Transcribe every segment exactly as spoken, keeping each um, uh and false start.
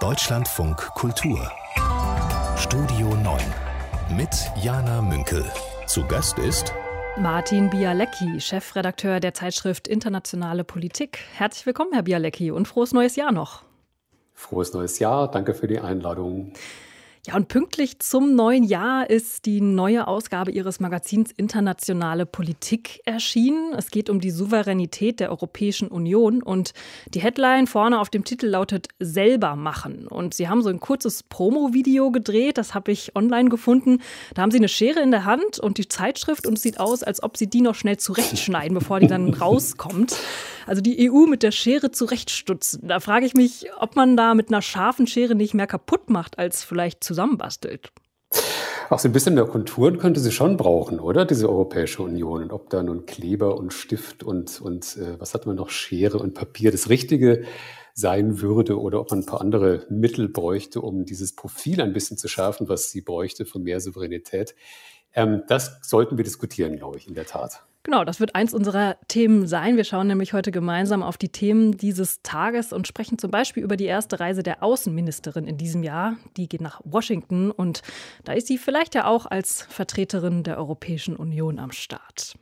Deutschlandfunk Kultur Studio neun mit Jana Münkel. Zu Gast ist Martin Bialecki, Chefredakteur der Zeitschrift Internationale Politik. Herzlich willkommen, Herr Bialecki, und frohes neues Jahr noch. Frohes neues Jahr, danke für die Einladung. Ja, und pünktlich zum neuen Jahr ist die neue Ausgabe Ihres Magazins Internationale Politik erschienen. Es geht um die Souveränität der Europäischen Union und die Headline vorne auf dem Titel lautet „Selber machen“. Und Sie haben so ein kurzes Promo-Video gedreht, das habe ich online gefunden. Da haben Sie eine Schere in der Hand und die Zeitschrift und es sieht aus, als ob Sie die noch schnell zurechtschneiden, bevor die dann rauskommt. Also die E U mit der Schere zurechtstutzen. Da frage ich mich, ob man da mit einer scharfen Schere nicht mehr kaputt macht, als vielleicht zusammenbastelt. Auch so ein bisschen mehr Konturen könnte sie schon brauchen, oder? Diese Europäische Union. Und ob da nun Kleber und Stift und, und äh, was hat man noch, Schere und Papier das Richtige sein würde oder ob man ein paar andere Mittel bräuchte, um dieses Profil ein bisschen zu schärfen, was sie bräuchte von mehr Souveränität. Ähm, das sollten wir diskutieren, glaube ich, in der Tat. Genau, das wird eins unserer Themen sein. Wir schauen nämlich heute gemeinsam auf die Themen dieses Tages und sprechen zum Beispiel über die erste Reise der Außenministerin in diesem Jahr. Die geht nach Washington und da ist sie vielleicht ja auch als Vertreterin der Europäischen Union am Start.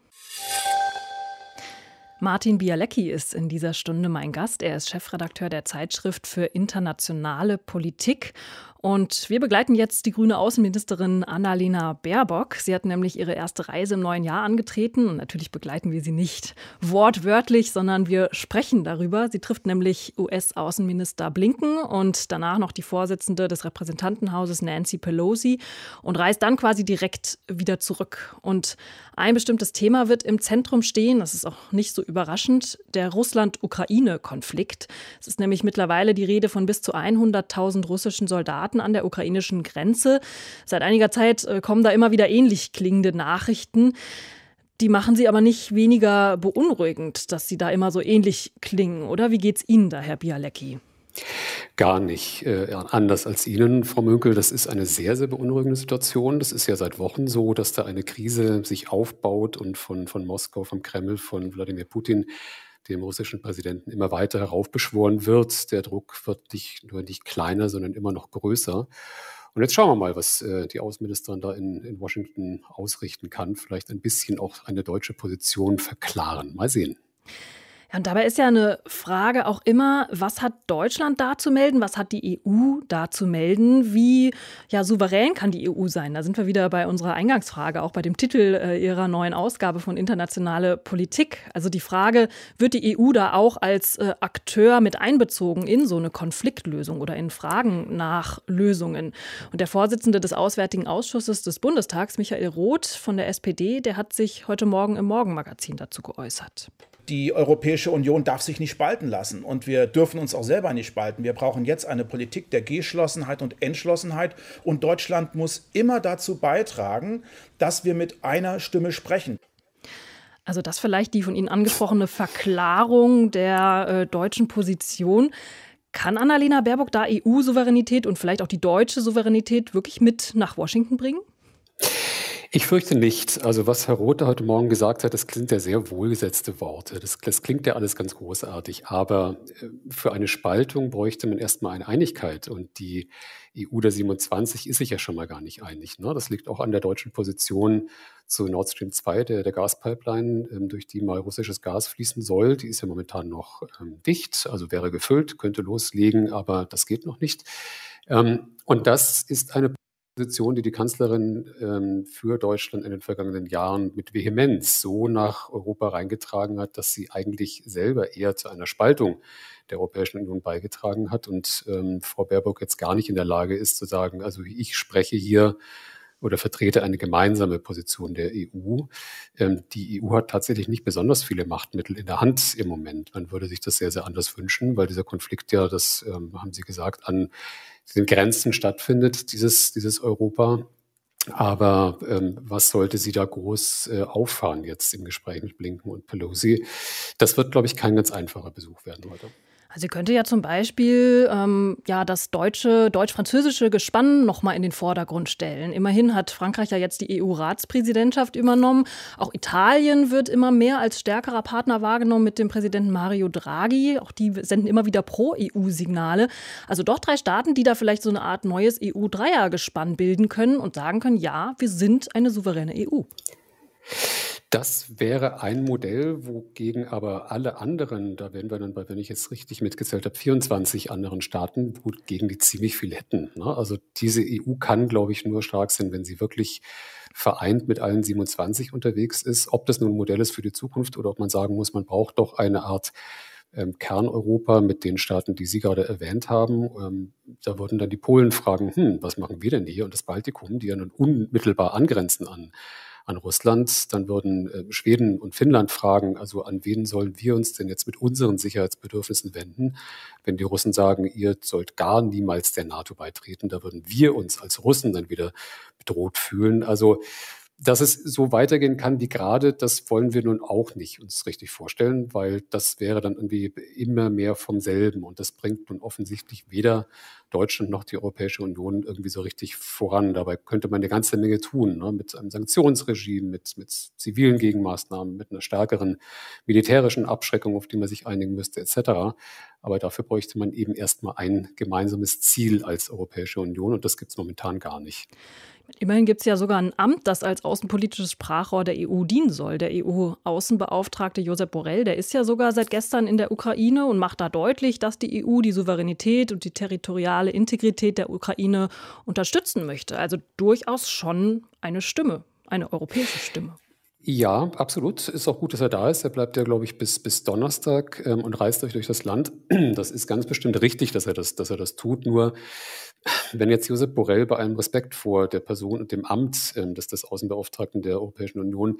Martin Bialecki ist in dieser Stunde mein Gast. Er ist Chefredakteur der Zeitschrift für internationale Politik. Und wir begleiten jetzt die grüne Außenministerin Annalena Baerbock. Sie hat nämlich ihre erste Reise im neuen Jahr angetreten. Und natürlich begleiten wir sie nicht wortwörtlich, sondern wir sprechen darüber. Sie trifft nämlich U S-Außenminister Blinken und danach noch die Vorsitzende des Repräsentantenhauses Nancy Pelosi und reist dann quasi direkt wieder zurück. Und ein bestimmtes Thema wird im Zentrum stehen. Das ist auch nicht so überraschend. Der Russland-Ukraine-Konflikt. Es ist nämlich mittlerweile die Rede von bis zu hunderttausend russischen Soldaten an der ukrainischen Grenze. Seit einiger Zeit kommen da immer wieder ähnlich klingende Nachrichten. Die machen sie aber nicht weniger beunruhigend, dass sie da immer so ähnlich klingen. Oder wie geht's Ihnen da, Herr Bialecki? Gar nicht äh, anders als Ihnen, Frau Münkel. Das ist eine sehr, sehr beunruhigende Situation. Das ist ja seit Wochen so, dass da eine Krise sich aufbaut und von, von Moskau, vom Kreml, von Wladimir Putin, dem russischen Präsidenten, immer weiter heraufbeschworen wird. Der Druck wird nicht nur nicht kleiner, sondern immer noch größer. Und jetzt schauen wir mal, was äh, die Außenministerin da in, in Washington ausrichten kann. Vielleicht ein bisschen auch eine deutsche Position verklaren. Mal sehen. Ja, und dabei ist ja eine Frage auch immer, was hat Deutschland da zu melden, was hat die E U da zu melden, wie ja, souverän kann die E U sein? Da sind wir wieder bei unserer Eingangsfrage, auch bei dem Titel äh, ihrer neuen Ausgabe von Internationale Politik. Also die Frage, wird die E U da auch als äh, Akteur mit einbezogen in so eine Konfliktlösung oder in Fragen nach Lösungen? Und der Vorsitzende des Auswärtigen Ausschusses des Bundestags, Michael Roth von der S P D, der hat sich heute Morgen im Morgenmagazin dazu geäußert. Die Europäische Union darf sich nicht spalten lassen und wir dürfen uns auch selber nicht spalten. Wir brauchen jetzt eine Politik der Geschlossenheit und Entschlossenheit und Deutschland muss immer dazu beitragen, dass wir mit einer Stimme sprechen. Also das vielleicht die von Ihnen angesprochene Verklarung der äh, deutschen Position. Kann Annalena Baerbock da E U-Souveränität und vielleicht auch die deutsche Souveränität wirklich mit nach Washington bringen? Ich fürchte nicht. Also was Herr Roth heute Morgen gesagt hat, das sind ja sehr wohlgesetzte Worte. Das, das klingt ja alles ganz großartig. Aber für eine Spaltung bräuchte man erstmal eine Einigkeit. Und die E U der siebenundzwanzig ist sich ja schon mal gar nicht einig. Ne? Das liegt auch an der deutschen Position zu Nord Stream zwei, der, der Gaspipeline, ähm, durch die mal russisches Gas fließen soll. Die ist ja momentan noch ähm, dicht, also wäre gefüllt, könnte loslegen, aber das geht noch nicht. Ähm, und das ist eine Position, die die Kanzlerin ähm, für Deutschland in den vergangenen Jahren mit Vehemenz so nach Europa reingetragen hat, dass sie eigentlich selber eher zu einer Spaltung der Europäischen Union beigetragen hat und ähm, Frau Baerbock jetzt gar nicht in der Lage ist zu sagen, also ich spreche hier oder vertrete eine gemeinsame Position der E U. Ähm, die E U hat tatsächlich nicht besonders viele Machtmittel in der Hand im Moment. Man würde sich das sehr, sehr anders wünschen, weil dieser Konflikt ja, das ähm, haben Sie gesagt, an den Grenzen stattfindet, dieses, dieses Europa. Aber ähm, was sollte sie da groß äh, auffahren jetzt im Gespräch mit Blinken und Pelosi? Das wird, glaube ich, kein ganz einfacher Besuch werden heute. Sie könnte ja zum Beispiel ähm, ja, das deutsche, deutsch-französische Gespann noch mal in den Vordergrund stellen. Immerhin hat Frankreich ja jetzt die E U-Ratspräsidentschaft übernommen. Auch Italien wird immer mehr als stärkerer Partner wahrgenommen mit dem Präsidenten Mario Draghi. Auch die senden immer wieder Pro-E U-Signale. Also doch drei Staaten, die da vielleicht so eine Art neues E U-Dreiergespann bilden können und sagen können, ja, wir sind eine souveräne E U. Das wäre ein Modell, wogegen aber alle anderen, da wären wir dann bei, wenn ich jetzt richtig mitgezählt habe, vierundzwanzig anderen Staaten, wogegen die ziemlich viel hätten. Ne? Also diese E U kann, glaube ich, nur stark sein, wenn sie wirklich vereint mit allen siebenundzwanzig unterwegs ist. Ob das nun ein Modell ist für die Zukunft oder ob man sagen muss, man braucht doch eine Art ähm, Kerneuropa mit den Staaten, die Sie gerade erwähnt haben. Ähm, da würden dann die Polen fragen, hm, was machen wir denn hier? Und das Baltikum, die ja nun unmittelbar angrenzen an an Russland, dann würden äh, Schweden und Finnland fragen, also an wen sollen wir uns denn jetzt mit unseren Sicherheitsbedürfnissen wenden, wenn die Russen sagen, ihr sollt gar niemals der NATO beitreten, da würden wir uns als Russen dann wieder bedroht fühlen. Also dass es so weitergehen kann wie gerade, das wollen wir nun auch nicht uns richtig vorstellen, weil das wäre dann irgendwie immer mehr vom selben und das bringt nun offensichtlich weder Deutschland noch die Europäische Union irgendwie so richtig voran. Dabei könnte man eine ganze Menge tun, ne? Mit einem Sanktionsregime, mit, mit zivilen Gegenmaßnahmen, mit einer stärkeren militärischen Abschreckung, auf die man sich einigen müsste, et cetera. Aber dafür bräuchte man eben erstmal ein gemeinsames Ziel als Europäische Union und das gibt es momentan gar nicht. Immerhin gibt es ja sogar ein Amt, das als außenpolitisches Sprachrohr der E U dienen soll. Der E U-Außenbeauftragte Josep Borrell, der ist ja sogar seit gestern in der Ukraine und macht da deutlich, dass die E U die Souveränität und die territoriale Integrität der Ukraine unterstützen möchte. Also durchaus schon eine Stimme, eine europäische Stimme. Ja, absolut. Ist auch gut, dass er da ist. Er bleibt ja, glaube ich, bis, bis Donnerstag ähm, und reist euch durch das Land. Das ist ganz bestimmt richtig, dass er das, dass er das tut. Nur wenn jetzt Josep Borrell bei allem Respekt vor der Person und dem Amt ähm, des, des Außenbeauftragten der Europäischen Union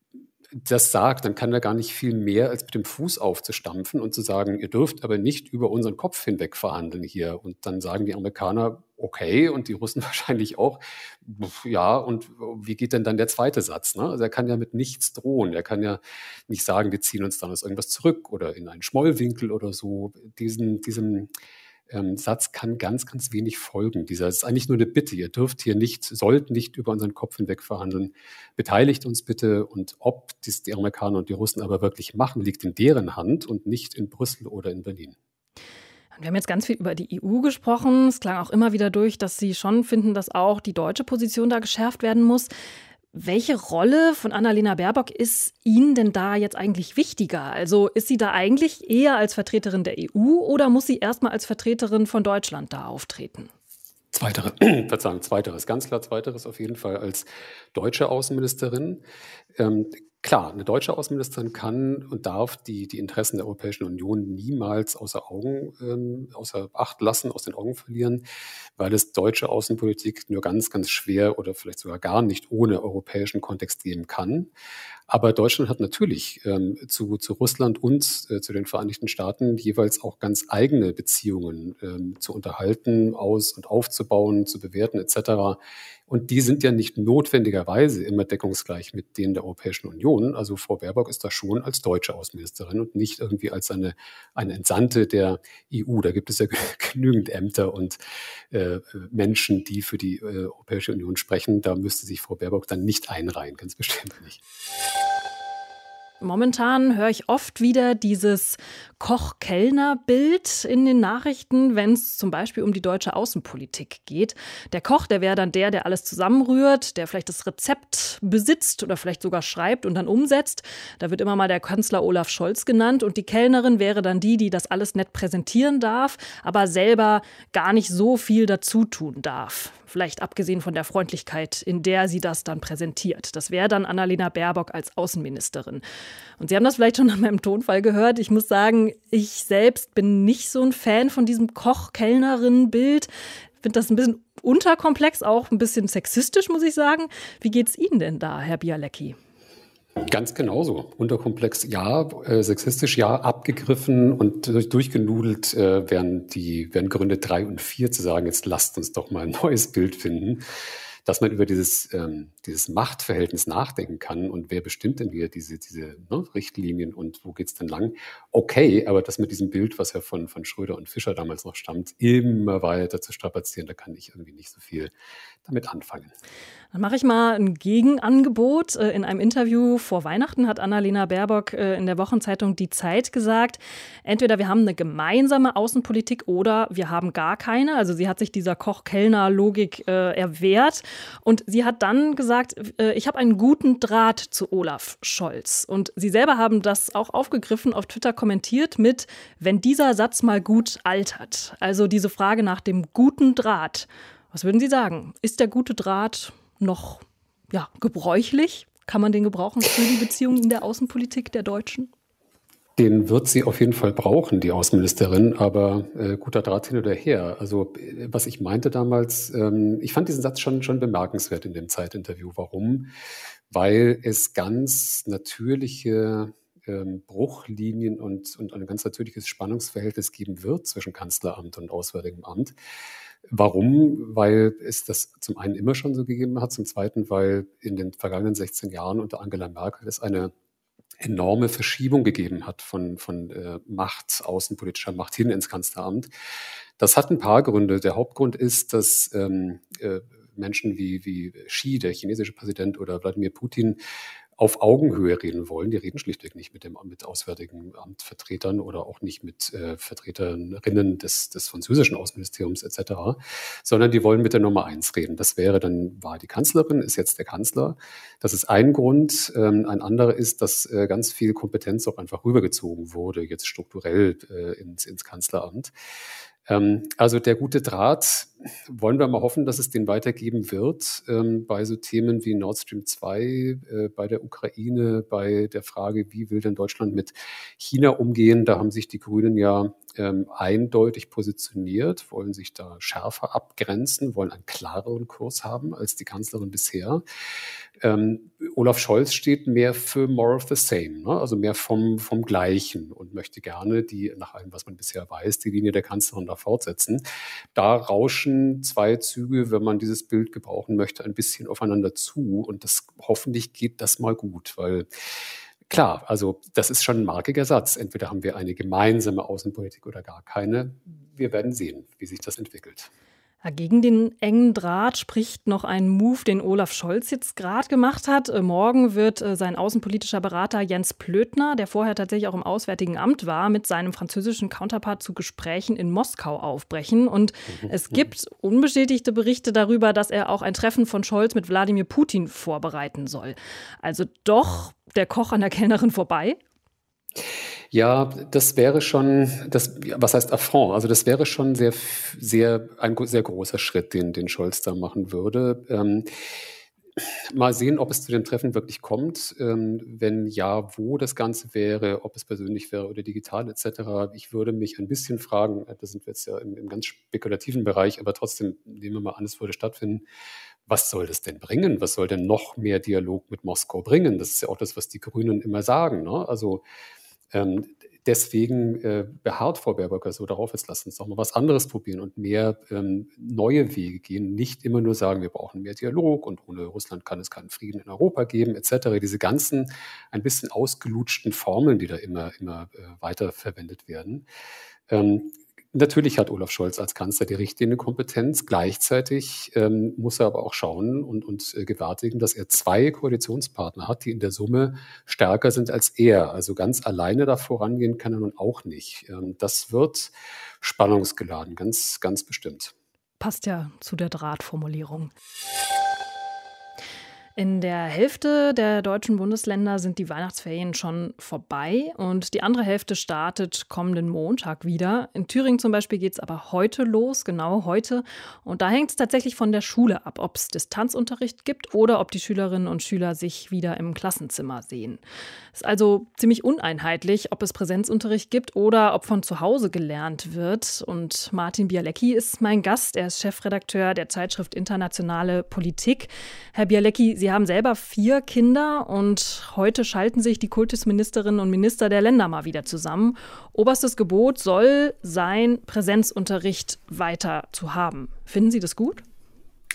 das sagt, dann kann er gar nicht viel mehr, als mit dem Fuß aufzustampfen und zu sagen, ihr dürft aber nicht über unseren Kopf hinweg verhandeln hier. Und dann sagen die Amerikaner, okay, und die Russen wahrscheinlich auch, ja, und wie geht denn dann der zweite Satz? Ne? Also er kann ja mit nichts drohen. Er kann ja nicht sagen, wir ziehen uns dann aus irgendwas zurück oder in einen Schmollwinkel oder so. Diesen, diesem ähm, Satz kann ganz, ganz wenig folgen. Dieser ist eigentlich nur eine Bitte. Ihr dürft hier nicht, sollt nicht über unseren Kopf hinweg verhandeln. Beteiligt uns bitte. Und ob dies die Amerikaner und die Russen aber wirklich machen, liegt in deren Hand und nicht in Brüssel oder in Berlin. Wir haben jetzt ganz viel über die E U gesprochen. Es klang auch immer wieder durch, dass Sie schon finden, dass auch die deutsche Position da geschärft werden muss. Welche Rolle von Annalena Baerbock ist Ihnen denn da jetzt eigentlich wichtiger? Also ist sie da eigentlich eher als Vertreterin der E U oder muss sie erstmal als Vertreterin von Deutschland da auftreten? Zweiteres, Verzeihung, zweiteres, ganz klar zweiteres auf jeden Fall als deutsche Außenministerin. Ähm, klar, eine deutsche Außenministerin kann und darf die, die Interessen der Europäischen Union niemals außer Augen, ähm, außer Acht lassen, aus den Augen verlieren, weil es deutsche Außenpolitik nur ganz, ganz schwer oder vielleicht sogar gar nicht ohne europäischen Kontext geben kann. Aber Deutschland hat natürlich ähm, zu, zu Russland und äh, zu den Vereinigten Staaten jeweils auch ganz eigene Beziehungen ähm, zu unterhalten, aus- und aufzubauen, zu bewerten et cetera. Und die sind ja nicht notwendigerweise immer deckungsgleich mit denen der Europäischen Union. Also Frau Baerbock ist da schon als deutsche Außenministerin und nicht irgendwie als eine, eine Entsandte der E U. Da gibt es ja genügend Ämter und äh, Menschen, die für die äh, Europäische Union sprechen. Da müsste sich Frau Baerbock dann nicht einreihen, ganz bestimmt nicht. Momentan höre ich oft wieder dieses Koch-Kellner-Bild in den Nachrichten, wenn es zum Beispiel um die deutsche Außenpolitik geht. Der Koch, der wäre dann der, der alles zusammenrührt, der vielleicht das Rezept besitzt oder vielleicht sogar schreibt und dann umsetzt. Da wird immer mal der Kanzler Olaf Scholz genannt. Und die Kellnerin wäre dann die, die das alles nett präsentieren darf, aber selber gar nicht so viel dazu tun darf. Vielleicht abgesehen von der Freundlichkeit, in der sie das dann präsentiert. Das wäre dann Annalena Baerbock als Außenministerin. Und Sie haben das vielleicht schon an meinem Tonfall gehört. Ich muss sagen, ich selbst bin nicht so ein Fan von diesem Koch-Kellnerin-Bild. Ich finde das ein bisschen unterkomplex, auch ein bisschen sexistisch, muss ich sagen. Wie geht's Ihnen denn da, Herr Bialecki? Ganz genauso. Unterkomplex ja, äh, sexistisch ja, abgegriffen und durch, durchgenudelt äh, wären die wären Gründe drei und vier zu sagen, jetzt lasst uns doch mal ein neues Bild finden. dass man über dieses, ähm, dieses Machtverhältnis nachdenken kann und wer bestimmt denn hier diese, diese ne, Richtlinien und wo geht's denn lang? Okay, aber das mit diesem Bild, was ja von, von Schröder und Fischer damals noch stammt, immer weiter zu strapazieren, da kann ich irgendwie nicht so viel damit anfangen. Dann mache ich mal ein Gegenangebot. In einem Interview vor Weihnachten hat Annalena Baerbock in der Wochenzeitung Die Zeit gesagt, entweder wir haben eine gemeinsame Außenpolitik oder wir haben gar keine. Also sie hat sich dieser Koch-Kellner-Logik äh, erwehrt. Und sie hat dann gesagt, äh, ich habe einen guten Draht zu Olaf Scholz. Und sie selber haben das auch aufgegriffen, auf Twitter kommentiert mit, wenn dieser Satz mal gut altert. Also diese Frage nach dem guten Draht. Was würden Sie sagen? Ist der gute Draht noch ja, gebräuchlich? Kann man den gebrauchen für die Beziehungen in der Außenpolitik der Deutschen? Den wird sie auf jeden Fall brauchen, die Außenministerin, aber äh, guter Draht hin oder her. Also was ich meinte damals, ähm, ich fand diesen Satz schon, schon bemerkenswert in dem Zeitinterview. Warum? Weil es ganz natürliche ähm, Bruchlinien und, und ein ganz natürliches Spannungsverhältnis geben wird zwischen Kanzleramt und Auswärtigem Amt. Warum? Weil es das zum einen immer schon so gegeben hat, zum zweiten, weil in den vergangenen sechzehn Jahren unter Angela Merkel es eine enorme Verschiebung gegeben hat von, von äh, Macht, außenpolitischer Macht hin ins Kanzleramt. Das hat ein paar Gründe. Der Hauptgrund ist, dass ähm, äh, Menschen wie, wie Xi, der chinesische Präsident, oder Wladimir Putin auf Augenhöhe reden wollen. Die reden schlichtweg nicht mit dem mit Auswärtigen Amtvertretern oder auch nicht mit äh, Vertreterinnen des, des französischen Außenministeriums et cetera, sondern die wollen mit der Nummer eins reden. Das wäre dann, war die Kanzlerin, ist jetzt der Kanzler. Das ist ein Grund. Ähm, ein anderer ist, dass äh, ganz viel Kompetenz auch einfach rübergezogen wurde, jetzt strukturell äh, ins, ins Kanzleramt. Ähm, also der gute Draht, wollen wir mal hoffen, dass es den weitergeben wird, ähm, bei so Themen wie Nord Stream zwei, äh, bei der Ukraine, bei der Frage, wie will denn Deutschland mit China umgehen. Da haben sich die Grünen ja ähm, eindeutig positioniert, wollen sich da schärfer abgrenzen, wollen einen klareren Kurs haben als die Kanzlerin bisher. Ähm, Olaf Scholz steht mehr für more of the same, ne? Also mehr vom, vom Gleichen und möchte gerne die, nach allem, was man bisher weiß, die Linie der Kanzlerin da fortsetzen. Da rauschen zwei Züge, wenn man dieses Bild gebrauchen möchte, ein bisschen aufeinander zu und das hoffentlich geht das mal gut, weil klar, also das ist schon ein markiger Satz. Entweder haben wir eine gemeinsame Außenpolitik oder gar keine. Wir werden sehen, wie sich das entwickelt. Gegen den engen Draht spricht noch ein Move, den Olaf Scholz jetzt gerade gemacht hat. Morgen wird sein außenpolitischer Berater Jens Plötner, der vorher tatsächlich auch im Auswärtigen Amt war, mit seinem französischen Counterpart zu Gesprächen in Moskau aufbrechen. Und es gibt unbestätigte Berichte darüber, dass er auch ein Treffen von Scholz mit Wladimir Putin vorbereiten soll. Also doch der Koch an der Kellnerin vorbei? Ja, das wäre schon, das, was heißt Affront? Also das wäre schon sehr, sehr, ein sehr großer Schritt, den, den Scholz da machen würde. Ähm, mal sehen, ob es zu dem Treffen wirklich kommt. Ähm, wenn ja, wo das Ganze wäre, ob es persönlich wäre oder digital et cetera. Ich würde mich ein bisschen fragen, da sind wir jetzt ja im, im ganz spekulativen Bereich, aber trotzdem nehmen wir mal an, es würde stattfinden. Was soll das denn bringen? Was soll denn noch mehr Dialog mit Moskau bringen? Das ist ja auch das, was die Grünen immer sagen, ne? Also Ähm, deswegen äh, beharrt Frau Baerbock so darauf, jetzt lasst uns doch mal was anderes probieren und mehr ähm, neue Wege gehen. Nicht immer nur sagen, wir brauchen mehr Dialog und ohne Russland kann es keinen Frieden in Europa geben, et cetera. Diese ganzen ein bisschen ausgelutschten Formeln, die da immer, immer äh, weiter verwendet werden. Ähm, Natürlich hat Olaf Scholz als Kanzler die richtige Kompetenz. Gleichzeitig ähm, muss er aber auch schauen und, und äh, gewärtigen, dass er zwei Koalitionspartner hat, die in der Summe stärker sind als er. Also ganz alleine da vorangehen kann er nun auch nicht. Ähm, das wird spannungsgeladen, ganz, ganz bestimmt. Passt ja zu der Drahtformulierung. In der Hälfte der deutschen Bundesländer sind die Weihnachtsferien schon vorbei und die andere Hälfte startet kommenden Montag wieder. In Thüringen zum Beispiel geht es aber heute los, genau heute. Und da hängt es tatsächlich von der Schule ab, ob es Distanzunterricht gibt oder ob die Schülerinnen und Schüler sich wieder im Klassenzimmer sehen. Es ist also ziemlich uneinheitlich, ob es Präsenzunterricht gibt oder ob von zu Hause gelernt wird. Und Martin Bialecki ist mein Gast. Er ist Chefredakteur der Zeitschrift Internationale Politik. Herr Bialecki, Sie haben selber vier Kinder und heute schalten sich die Kultusministerinnen und Minister der Länder mal wieder zusammen. Oberstes Gebot soll sein, Präsenzunterricht weiter zu haben. Finden Sie das gut?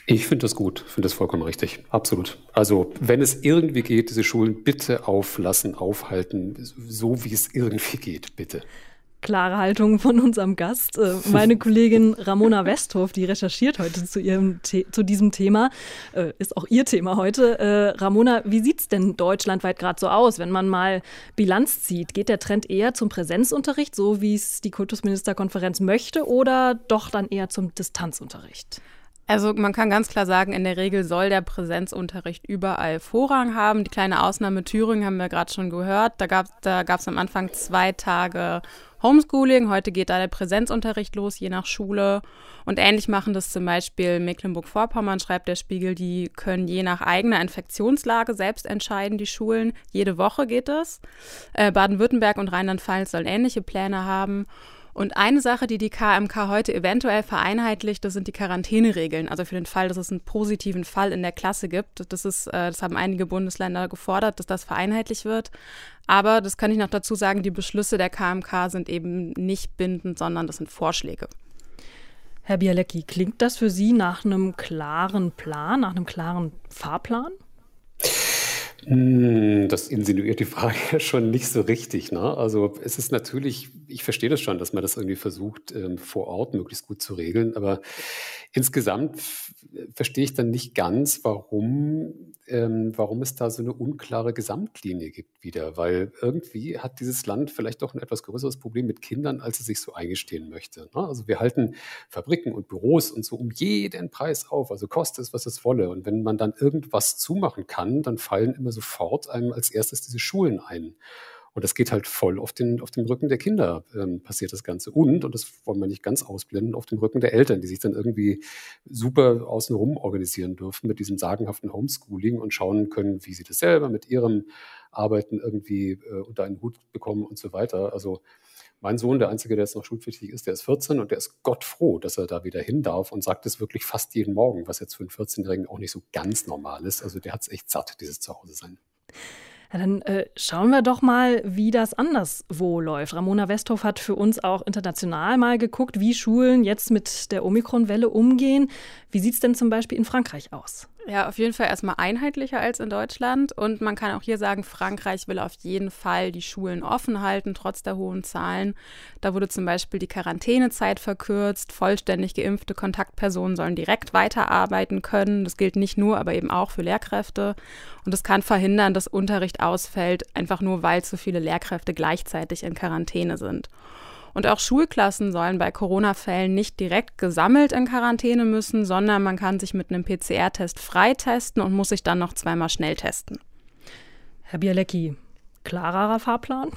Ich finde das gut, finde das vollkommen richtig, absolut. Also wenn es irgendwie geht, diese Schulen bitte auflassen, aufhalten, so wie es irgendwie geht, bitte. Klare Haltung von unserem Gast. Meine Kollegin Ramona Westhoff, die recherchiert heute zu, ihrem The- zu diesem Thema, ist auch ihr Thema heute. Ramona, wie sieht es denn deutschlandweit gerade so aus, wenn man mal Bilanz zieht? Geht der Trend eher zum Präsenzunterricht, so wie es die Kultusministerkonferenz möchte, oder doch dann eher zum Distanzunterricht? Also man kann ganz klar sagen, in der Regel soll der Präsenzunterricht überall Vorrang haben. Die kleine Ausnahme Thüringen haben wir gerade schon gehört. Da gab da gab's am Anfang zwei Tage Homeschooling. Heute geht da der Präsenzunterricht los, je nach Schule. Und ähnlich machen das zum Beispiel Mecklenburg-Vorpommern, schreibt der Spiegel. Die können je nach eigener Infektionslage selbst entscheiden, die Schulen. Jede Woche geht das. Äh, Baden-Württemberg und Rheinland-Pfalz sollen ähnliche Pläne haben. Und eine Sache, die die K M K heute eventuell vereinheitlicht, das sind die Quarantäneregeln. Also für den Fall, dass es einen positiven Fall in der Klasse gibt. Das ist, das haben einige Bundesländer gefordert, dass das vereinheitlicht wird. Aber das kann ich noch dazu sagen, die Beschlüsse der K M K sind eben nicht bindend, sondern das sind Vorschläge. Herr Bialecki, klingt das für Sie nach einem klaren Plan, nach einem klaren Fahrplan? Das insinuiert die Frage ja schon nicht so richtig, ne? Also es ist natürlich, ich verstehe das schon, dass man das irgendwie versucht, ähm, vor Ort möglichst gut zu regeln, aber insgesamt f- verstehe ich dann nicht ganz, warum, ähm, warum es da so eine unklare Gesamtlinie gibt wieder, weil irgendwie hat dieses Land vielleicht doch ein etwas größeres Problem mit Kindern, als es sich so eingestehen möchte, ne? Also wir halten Fabriken und Büros und so um jeden Preis auf, also koste es, was es wolle, und wenn man dann irgendwas zumachen kann, dann fallen immer sofort einem als erstes diese Schulen ein. Und das geht halt voll auf den, auf dem Rücken der Kinder, ähm, passiert das Ganze. Und, und das wollen wir nicht ganz ausblenden, auf dem Rücken der Eltern, die sich dann irgendwie super außenrum organisieren dürfen mit diesem sagenhaften Homeschooling und schauen können, wie sie das selber mit ihrem Arbeiten irgendwie äh, unter einen Hut bekommen und so weiter. Also mein Sohn, der Einzige, der jetzt noch schulpflichtig ist, der ist vierzehn und der ist gottfroh, dass er da wieder hin darf und sagt es wirklich fast jeden Morgen, was jetzt für einen vierzehnjährigen auch nicht so ganz normal ist. Also der hat es echt satt, dieses Zuhause-Sein. Ja, dann äh, schauen wir doch mal, wie das anderswo läuft. Ramona Westhoff hat für uns auch international mal geguckt, wie Schulen jetzt mit der Omikron-Welle umgehen. Wie sieht es denn zum Beispiel in Frankreich aus? Ja, auf jeden Fall erstmal einheitlicher als in Deutschland. Und man kann auch hier sagen, Frankreich will auf jeden Fall die Schulen offen halten, trotz der hohen Zahlen. Da wurde zum Beispiel die Quarantänezeit verkürzt. Vollständig geimpfte Kontaktpersonen sollen direkt weiterarbeiten können. Das gilt nicht nur, aber eben auch für Lehrkräfte. Und das kann verhindern, dass Unterricht ausfällt, einfach nur, weil zu viele Lehrkräfte gleichzeitig in Quarantäne sind. Und auch Schulklassen sollen bei Corona-Fällen nicht direkt gesammelt in Quarantäne müssen, sondern man kann sich mit einem P C R-Test freitesten und muss sich dann noch zweimal schnell testen. Herr Bialecki, klarerer Fahrplan?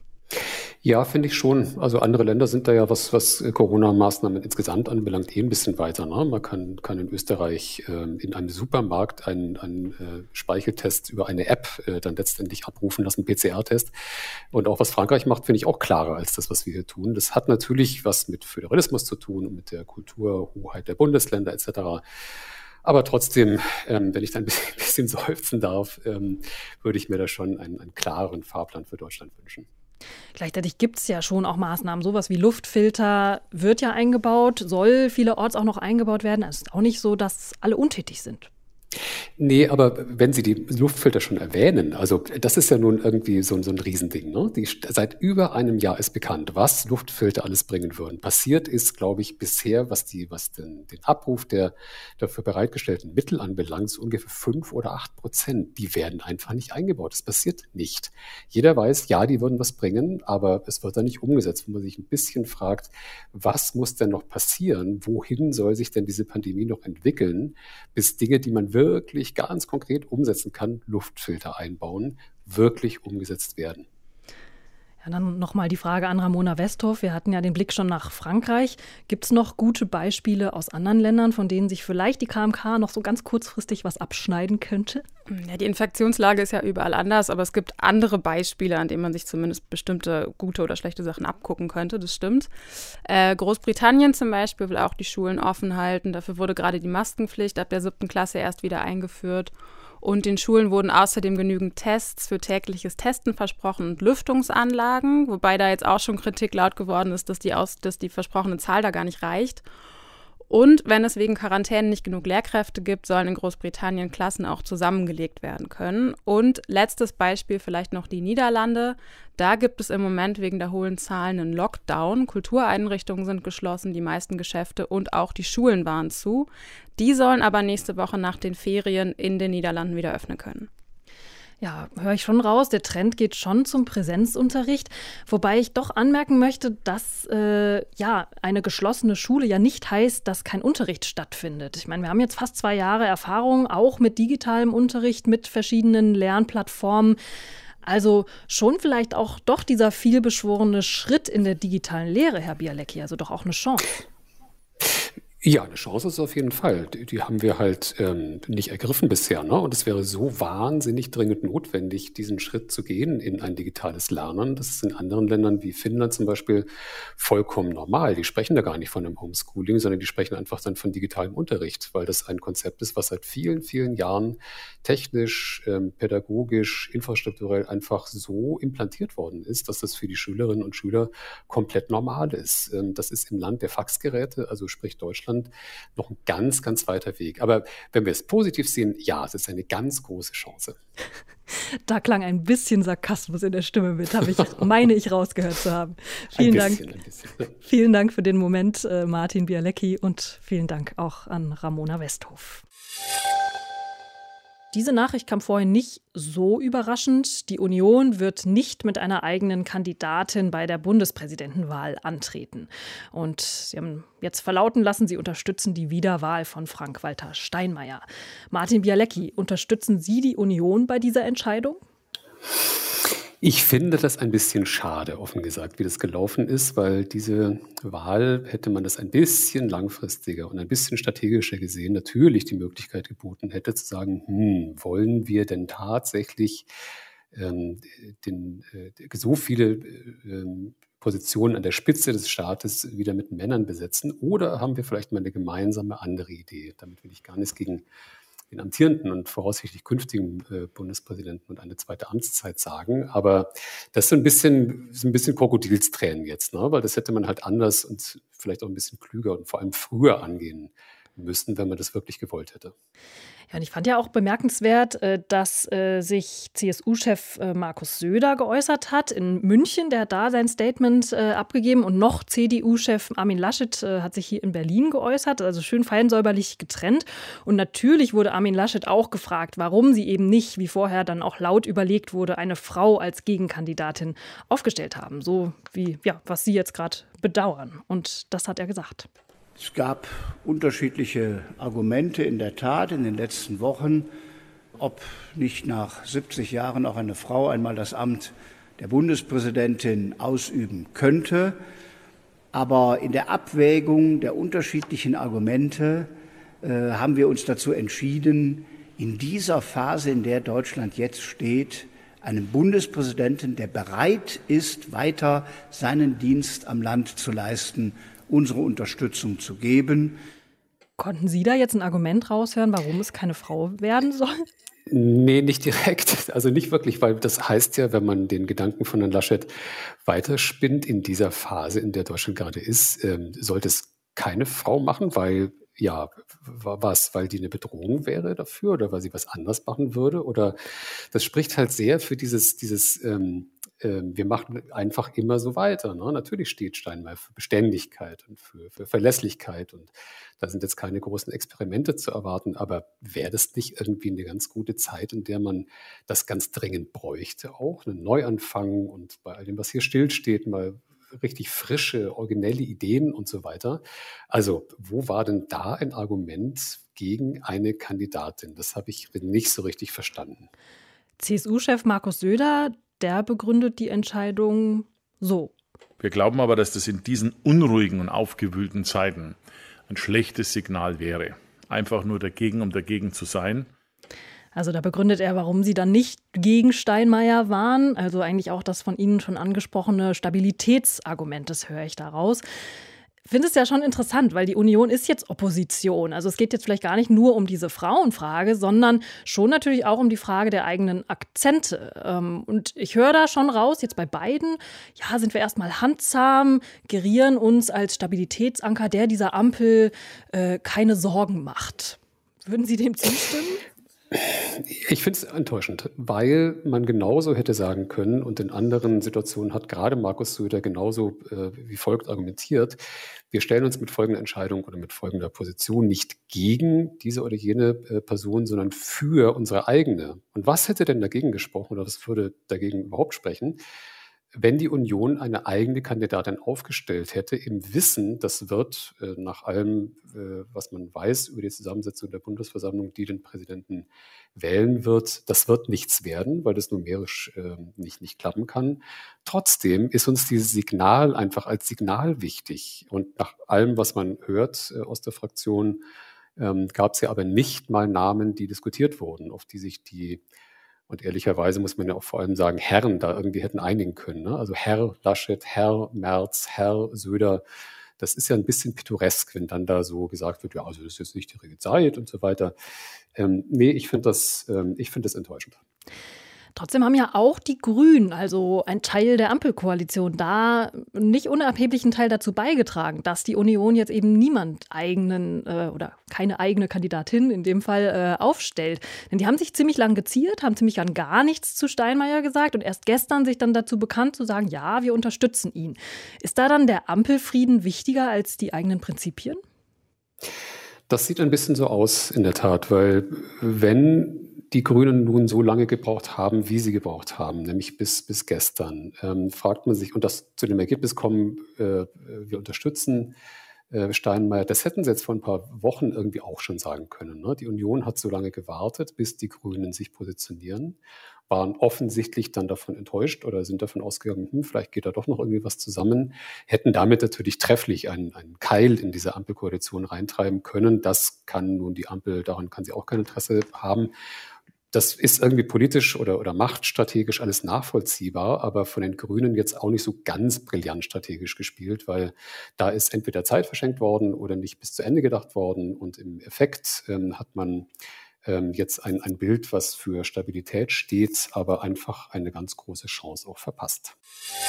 Ja, finde ich schon. Also andere Länder sind da ja, was, was Corona-Maßnahmen insgesamt anbelangt, eh ein bisschen weiter, ne? Man kann, kann in Österreich äh, in einem Supermarkt einen, einen äh, Speicheltest über eine App äh, dann letztendlich abrufen lassen, P C R-Test. Und auch was Frankreich macht, finde ich auch klarer als das, was wir hier tun. Das hat natürlich was mit Föderalismus zu tun und mit der Kulturhoheit der Bundesländer et cetera. Aber trotzdem, ähm, wenn ich da ein bisschen, ein bisschen seufzen darf, ähm, würde ich mir da schon einen, einen klaren Fahrplan für Deutschland wünschen. Gleichzeitig gibt es ja schon auch Maßnahmen, sowas wie Luftfilter wird ja eingebaut, soll vielerorts auch noch eingebaut werden. Es ist auch nicht so, dass alle untätig sind. Nee, aber wenn Sie die Luftfilter schon erwähnen, also das ist ja nun irgendwie so, so ein Riesending, ne? Die, seit über einem Jahr ist bekannt, was Luftfilter alles bringen würden. Passiert ist, glaube ich, bisher, was, die, was den, den Abruf der dafür bereitgestellten Mittel anbelangt, so ungefähr fünf oder acht Prozent. Die werden einfach nicht eingebaut. Das passiert nicht. Jeder weiß, ja, die würden was bringen, aber es wird dann nicht umgesetzt, wo man sich ein bisschen fragt, was muss denn noch passieren? Wohin soll sich denn diese Pandemie noch entwickeln, bis Dinge, die man wirklich ganz konkret umsetzen kann, Luftfilter einbauen, wirklich umgesetzt werden. Ja, dann nochmal die Frage an Ramona Westhoff. Wir hatten ja den Blick schon nach Frankreich. Gibt es noch gute Beispiele aus anderen Ländern, von denen sich vielleicht die K M K noch so ganz kurzfristig was abschneiden könnte? Ja, die Infektionslage ist ja überall anders, aber es gibt andere Beispiele, an denen man sich zumindest bestimmte gute oder schlechte Sachen abgucken könnte, das stimmt. Äh, Großbritannien zum Beispiel will auch die Schulen offen halten. Dafür wurde gerade die Maskenpflicht ab der siebten Klasse erst wieder eingeführt. Und den Schulen wurden außerdem genügend Tests für tägliches Testen versprochen und Lüftungsanlagen, wobei da jetzt auch schon Kritik laut geworden ist, dass die, aus, dass die versprochene Zahl da gar nicht reicht. Und wenn es wegen Quarantäne nicht genug Lehrkräfte gibt, sollen in Großbritannien Klassen auch zusammengelegt werden können. Und letztes Beispiel vielleicht noch die Niederlande. Da gibt es im Moment wegen der hohen Zahlen einen Lockdown. Kultureinrichtungen sind geschlossen, die meisten Geschäfte und auch die Schulen waren zu. Die sollen aber nächste Woche nach den Ferien in den Niederlanden wieder öffnen können. Ja, höre ich schon raus, der Trend geht schon zum Präsenzunterricht, wobei ich doch anmerken möchte, dass äh, ja eine geschlossene Schule ja nicht heißt, dass kein Unterricht stattfindet. Ich meine, wir haben jetzt fast zwei Jahre Erfahrung, auch mit digitalem Unterricht, mit verschiedenen Lernplattformen. Also schon vielleicht auch doch dieser vielbeschworene Schritt in der digitalen Lehre, Herr Bialecki, also doch auch eine Chance. Ja, eine Chance ist es auf jeden Fall. Die, die haben wir halt ähm, nicht ergriffen bisher, ne? Und es wäre so wahnsinnig dringend notwendig, diesen Schritt zu gehen in ein digitales Lernen. Das ist in anderen Ländern wie Finnland zum Beispiel vollkommen normal. Die sprechen da gar nicht von einem Homeschooling, sondern die sprechen einfach dann von digitalem Unterricht, weil das ein Konzept ist, was seit vielen, vielen Jahren technisch, ähm, pädagogisch, infrastrukturell einfach so implantiert worden ist, dass das für die Schülerinnen und Schüler komplett normal ist. Ähm, das ist im Land der Faxgeräte, also sprich Deutschland, noch ein ganz, ganz weiter Weg. Aber wenn wir es positiv sehen, ja, es ist eine ganz große Chance. Da klang ein bisschen Sarkasmus in der Stimme mit, habe ich, meine ich, rausgehört zu haben. Vielen ein bisschen, Dank. Ein bisschen, ja. Vielen Dank für den Moment, Martin Bialecki, und vielen Dank auch an Ramona Westhof. Diese Nachricht kam vorhin nicht so überraschend. Die Union wird nicht mit einer eigenen Kandidatin bei der Bundespräsidentenwahl antreten. Und sie haben jetzt verlauten lassen, sie unterstützen die Wiederwahl von Frank-Walter Steinmeier. Martin Bialecki, unterstützen Sie die Union bei dieser Entscheidung? Ich finde das ein bisschen schade, offen gesagt, wie das gelaufen ist, weil diese Wahl hätte man das ein bisschen langfristiger und ein bisschen strategischer gesehen, natürlich die Möglichkeit geboten hätte zu sagen, hm, wollen wir denn tatsächlich ähm, den, äh, so viele äh, Positionen an der Spitze des Staates wieder mit Männern besetzen, oder haben wir vielleicht mal eine gemeinsame andere Idee? Damit will ich gar nichts gegen den amtierenden und voraussichtlich künftigen äh, Bundespräsidenten und eine zweite Amtszeit sagen. Aber das ist so ein bisschen, so ein bisschen Krokodilstränen jetzt, ne? Weil das hätte man halt anders und vielleicht auch ein bisschen klüger und vor allem früher angehen müssen, wenn man das wirklich gewollt hätte. Ja, und ich fand ja auch bemerkenswert, dass sich C S U-Chef Markus Söder geäußert hat in München. Der hat da sein Statement abgegeben, und noch C D U-Chef Armin Laschet hat sich hier in Berlin geäußert, also schön fein säuberlich getrennt. Und natürlich wurde Armin Laschet auch gefragt, warum sie eben nicht, wie vorher dann auch laut überlegt wurde, eine Frau als Gegenkandidatin aufgestellt haben. So wie, ja, was Sie jetzt gerade bedauern. Und das hat er gesagt. Es gab unterschiedliche Argumente in der Tat in den letzten Wochen, ob nicht nach siebzig Jahren auch eine Frau einmal das Amt der Bundespräsidentin ausüben könnte. Aber in der Abwägung der unterschiedlichen Argumente äh, haben wir uns dazu entschieden, in dieser Phase, in der Deutschland jetzt steht, einen Bundespräsidenten, der bereit ist, weiter seinen Dienst am Land zu leisten, unsere Unterstützung zu geben. Konnten Sie da jetzt ein Argument raushören, warum es keine Frau werden soll? Nee, nicht direkt. Also nicht wirklich, weil das heißt ja, wenn man den Gedanken von Herrn Laschet weiterspinnt, in dieser Phase, in der Deutschland gerade ist, ähm, sollte es keine Frau machen, weil, ja, was, weil die eine Bedrohung wäre dafür oder weil sie was anders machen würde? Oder das spricht halt sehr für dieses, dieses ähm, wir machen einfach immer so weiter. Ne? Natürlich steht Steinmeier für Beständigkeit und für, für Verlässlichkeit, und da sind jetzt keine großen Experimente zu erwarten, aber wäre das nicht irgendwie eine ganz gute Zeit, in der man das ganz dringend bräuchte, auch einen Neuanfang und bei all dem, was hier stillsteht, mal richtig frische, originelle Ideen und so weiter. Also wo war denn da ein Argument gegen eine Kandidatin? Das habe ich nicht so richtig verstanden. C S U-Chef Markus Söder, der begründet die Entscheidung so. Wir glauben aber, dass das in diesen unruhigen und aufgewühlten Zeiten ein schlechtes Signal wäre. Einfach nur dagegen, um dagegen zu sein. Also da begründet er, warum sie dann nicht gegen Steinmeier waren. Also eigentlich auch das von Ihnen schon angesprochene Stabilitätsargument, das höre ich daraus. Ich finde es ja schon interessant, weil die Union ist jetzt Opposition. Also es geht jetzt vielleicht gar nicht nur um diese Frauenfrage, sondern schon natürlich auch um die Frage der eigenen Akzente. Und ich höre da schon raus, jetzt bei beiden, ja, sind wir erstmal handzahm, gerieren uns als Stabilitätsanker, der dieser Ampel äh, keine Sorgen macht. Würden Sie dem zustimmen? Ich finde es enttäuschend, weil man genauso hätte sagen können und in anderen Situationen hat gerade Markus Söder genauso äh, wie folgt argumentiert, wir stellen uns mit folgender Entscheidung oder mit folgender Position nicht gegen diese oder jene äh, Person, sondern für unsere eigene. Und was hätte denn dagegen gesprochen oder was würde dagegen überhaupt sprechen, wenn die Union eine eigene Kandidatin aufgestellt hätte, im Wissen, das wird äh, nach allem, äh, was man weiß über die Zusammensetzung der Bundesversammlung, die den Präsidenten wählen wird, das wird nichts werden, weil das numerisch äh, nicht, nicht klappen kann. Trotzdem ist uns dieses Signal einfach als Signal wichtig. Und nach allem, was man hört äh, aus der Fraktion, ähm, gab es ja aber nicht mal Namen, die diskutiert wurden, auf die sich die Und ehrlicherweise muss man ja auch vor allem sagen, Herren da irgendwie hätten einigen können. Ne? Also Herr Laschet, Herr Merz, Herr Söder, das ist ja ein bisschen pittoresk, wenn dann da so gesagt wird, ja, also das ist jetzt nicht die richtige Zeit und so weiter. Ähm, nee, ich finde das, ähm, ich finde das enttäuschend. Trotzdem haben ja auch die Grünen, also ein Teil der Ampelkoalition, da nicht unerheblichen Teil dazu beigetragen, dass die Union jetzt eben niemand eigenen äh, oder keine eigene Kandidatin in dem Fall äh, aufstellt. Denn die haben sich ziemlich lang geziert, haben ziemlich lang gar nichts zu Steinmeier gesagt und erst gestern sich dann dazu bekannt zu sagen, ja, wir unterstützen ihn. Ist da dann der Ampelfrieden wichtiger als die eigenen Prinzipien? Das sieht ein bisschen so aus, in der Tat, weil wenn die Grünen nun so lange gebraucht haben, wie sie gebraucht haben, nämlich bis, bis gestern, ähm, fragt man sich, und das zu dem Ergebnis kommen, äh, wir unterstützen äh, Steinmeier, das hätten sie jetzt vor ein paar Wochen irgendwie auch schon sagen können. Ne? Die Union hat so lange gewartet, bis die Grünen sich positionieren, waren offensichtlich dann davon enttäuscht oder sind davon ausgegangen, hm, vielleicht geht da doch noch irgendwie was zusammen, hätten damit natürlich trefflich einen, einen Keil in diese Ampelkoalition reintreiben können. Das kann nun die Ampel, daran kann sie auch kein Interesse haben. Das ist irgendwie politisch oder, oder machtstrategisch alles nachvollziehbar, aber von den Grünen jetzt auch nicht so ganz brillant strategisch gespielt, weil da ist entweder Zeit verschenkt worden oder nicht bis zu Ende gedacht worden. Und im Effekt ähm, hat man ähm, jetzt ein, ein Bild, was für Stabilität steht, aber einfach eine ganz große Chance auch verpasst.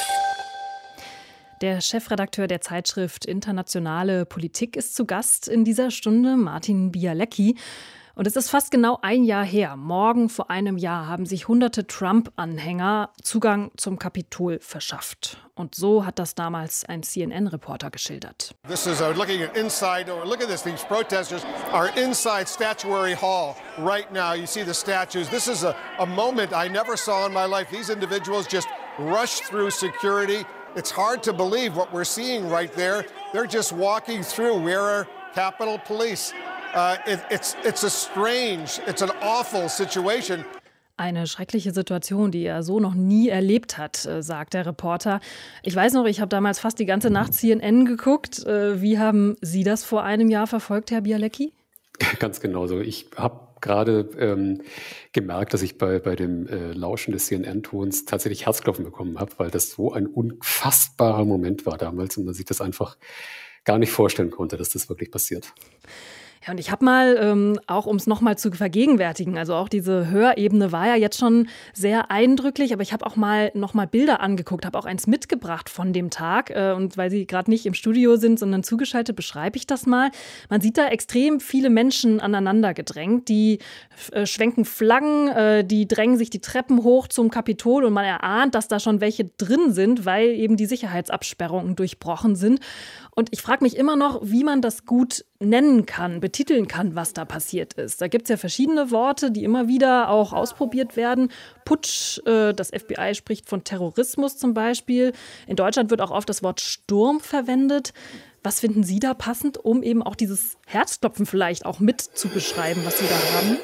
Der Chefredakteur der Zeitschrift Internationale Politik ist zu Gast in dieser Stunde, Martin Bialecki. Und es ist fast genau ein Jahr her. Morgen vor einem Jahr haben sich hunderte Trump-Anhänger Zugang zum Kapitol verschafft. Und so hat das damals ein C N N-Reporter geschildert. This is uh, looking at inside. Oh, look at this. These protesters are inside Statuary Hall right now. You see the statues. This is a, a moment I never saw in my life. These individuals just rushed through security. It's hard to believe what we're seeing right there. They're just walking through. Where are Capitol Police? Uh, it, it's, it's a strange, it's an awful situation. Eine schreckliche Situation, die er so noch nie erlebt hat, sagt der Reporter. Ich weiß noch, ich habe damals fast die ganze Nacht C N N geguckt. Wie haben Sie das vor einem Jahr verfolgt, Herr Bialecki? Ganz genau so. Ich habe gerade ähm, gemerkt, dass ich bei, bei dem äh, Lauschen des C N N-Tons tatsächlich Herzklopfen bekommen habe, weil das so ein unfassbarer Moment war damals und man sich das einfach gar nicht vorstellen konnte, dass das wirklich passiert. Ja, und ich habe mal, ähm, auch um es nochmal zu vergegenwärtigen, also auch diese Hörebene war ja jetzt schon sehr eindrücklich, aber ich habe auch mal nochmal Bilder angeguckt, habe auch eins mitgebracht von dem Tag. Äh, und weil Sie gerade nicht im Studio sind, sondern zugeschaltet, beschreibe ich das mal. Man sieht da extrem viele Menschen aneinander gedrängt, die äh, schwenken Flaggen, äh, die drängen sich die Treppen hoch zum Kapitol und man erahnt, dass da schon welche drin sind, weil eben die Sicherheitsabsperrungen durchbrochen sind. Und ich frage mich immer noch, wie man das gut nennen kann, betiteln kann, was da passiert ist. Da gibt es ja verschiedene Worte, die immer wieder auch ausprobiert werden. Putsch, äh, das F B I spricht von Terrorismus zum Beispiel. In Deutschland wird auch oft das Wort Sturm verwendet. Was finden Sie da passend, um eben auch dieses Herzklopfen vielleicht auch mit zu beschreiben, was Sie da haben?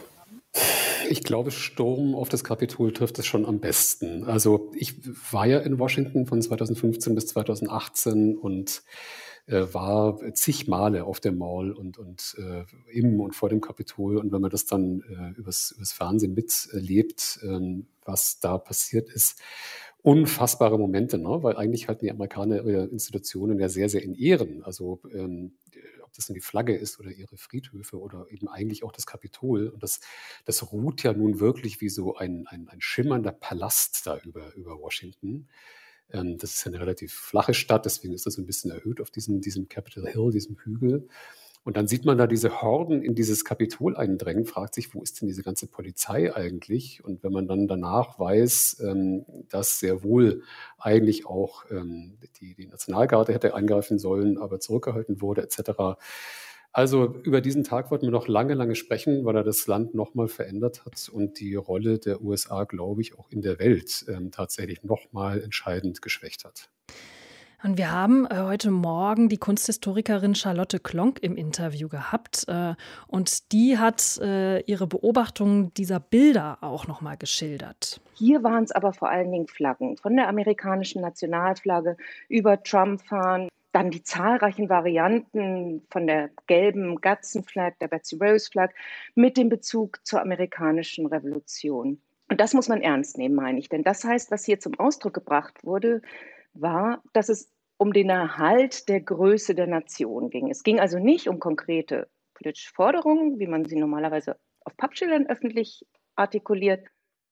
Ich glaube, Sturm auf das Kapitol trifft es schon am besten. Also ich war ja in Washington von zweitausendfünfzehn bis zweitausendachtzehn und äh, war zig Male auf der Mall und, und äh, im und vor dem Kapitol. Und wenn man das dann äh, übers, übers Fernsehen miterlebt, ähm, was da passiert ist, unfassbare Momente, ne? Weil eigentlich halten die Amerikaner ihre Institutionen ja sehr, sehr in Ehren. Also ähm, ob das nun die Flagge ist oder ihre Friedhöfe oder eben eigentlich auch das Kapitol. Und das, das ruht ja nun wirklich wie so ein, ein, ein schimmernder Palast da über, über Washington. Ähm, das ist ja eine relativ flache Stadt, deswegen ist das so ein bisschen erhöht auf diesem, diesem Capitol Hill, diesem Hügel. Und dann sieht man da diese Horden in dieses Kapitol eindrängen, fragt sich, wo ist denn diese ganze Polizei eigentlich? Und wenn man dann danach weiß, ähm, dass sehr wohl eigentlich auch ähm, die, die Nationalgarde hätte eingreifen sollen, aber zurückgehalten wurde, et cetera. Also über diesen Tag wollten wir noch lange, lange sprechen, weil er das Land nochmal verändert hat und die Rolle der U S A, glaube ich, auch in der Welt ähm, tatsächlich nochmal entscheidend geschwächt hat. Und wir haben äh, heute Morgen die Kunsthistorikerin Charlotte Klonk im Interview gehabt. Äh, und die hat äh, ihre Beobachtungen dieser Bilder auch nochmal geschildert. Hier waren es aber vor allen Dingen Flaggen. Von der amerikanischen Nationalflagge über Trump-Fahnen, dann die zahlreichen Varianten von der gelben Gadsden-Flag, der Betsy Rose-Flag mit dem Bezug zur amerikanischen Revolution. Und das muss man ernst nehmen, meine ich. Denn das heißt, was hier zum Ausdruck gebracht wurde, war, dass es um den Erhalt der Größe der Nation ging. Es ging also nicht um konkrete politische Forderungen, wie man sie normalerweise auf Pappschildern öffentlich artikuliert.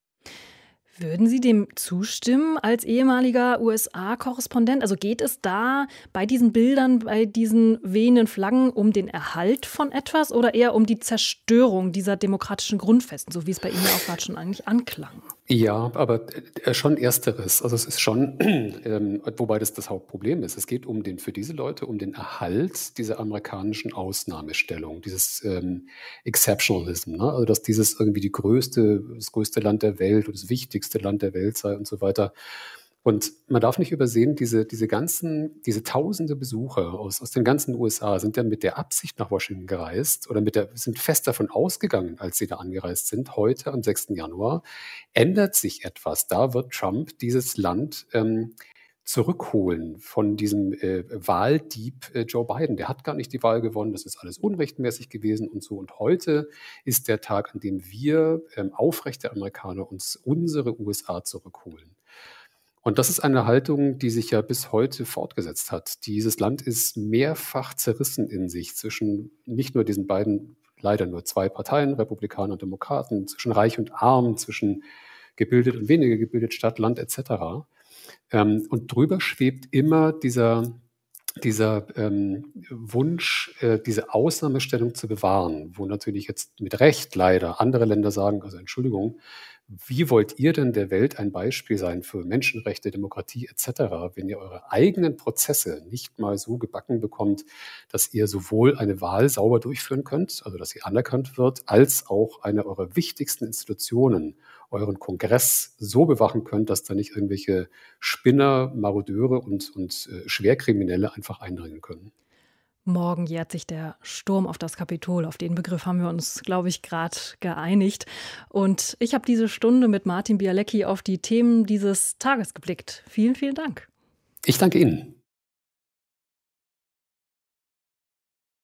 Würden Sie dem zustimmen als ehemaliger U S A-Korrespondent? Also geht es da bei diesen Bildern, bei diesen wehenden Flaggen um den Erhalt von etwas oder eher um die Zerstörung dieser demokratischen Grundfesten, so wie es bei Ihnen auch gerade schon eigentlich anklang? Ja, aber äh, schon Ersteres. Also es ist schon, ähm, wobei das das Hauptproblem ist. Es geht um den, für diese Leute um den Erhalt dieser amerikanischen Ausnahmestellung, dieses ähm, Exceptionalism, ne? Also dass dieses irgendwie die größte, das größte Land der Welt und das wichtigste Land der Welt sei und so weiter. Und man darf nicht übersehen, diese, diese ganzen, diese tausende Besucher aus, aus den ganzen U S A sind ja mit der Absicht nach Washington gereist oder mit der, sind fest davon ausgegangen, als sie da angereist sind. Heute, am sechsten Januar, ändert sich etwas. Da wird Trump dieses Land ähm, zurückholen von diesem äh, Wahldieb äh, Joe Biden. Der hat gar nicht die Wahl gewonnen, das ist alles unrechtmäßig gewesen und so. Und heute ist der Tag, an dem wir ähm, aufrechte Amerikaner uns unsere U S A zurückholen. Und das ist eine Haltung, die sich ja bis heute fortgesetzt hat. Dieses Land ist mehrfach zerrissen in sich zwischen nicht nur diesen beiden, leider nur zwei Parteien, Republikaner und Demokraten, zwischen Reich und Arm, zwischen gebildet und weniger gebildet, Stadt, Land et cetera. Ähm, und drüber schwebt immer dieser, dieser ähm, Wunsch, äh, diese Ausnahmestellung zu bewahren, wo natürlich jetzt mit Recht leider andere Länder sagen, also Entschuldigung, wie wollt ihr denn der Welt ein Beispiel sein für Menschenrechte, Demokratie et cetera, wenn ihr eure eigenen Prozesse nicht mal so gebacken bekommt, dass ihr sowohl eine Wahl sauber durchführen könnt, also dass sie anerkannt wird, als auch eine eurer wichtigsten Institutionen, euren Kongress, so bewachen könnt, dass da nicht irgendwelche Spinner, Marodeure und, und äh, Schwerkriminelle einfach eindringen können. Morgen jährt sich der Sturm auf das Kapitol. Auf den Begriff haben wir uns, glaube ich, gerade geeinigt. Und ich habe diese Stunde mit Martin Bialecki auf die Themen dieses Tages geblickt. Vielen, vielen Dank. Ich danke Ihnen.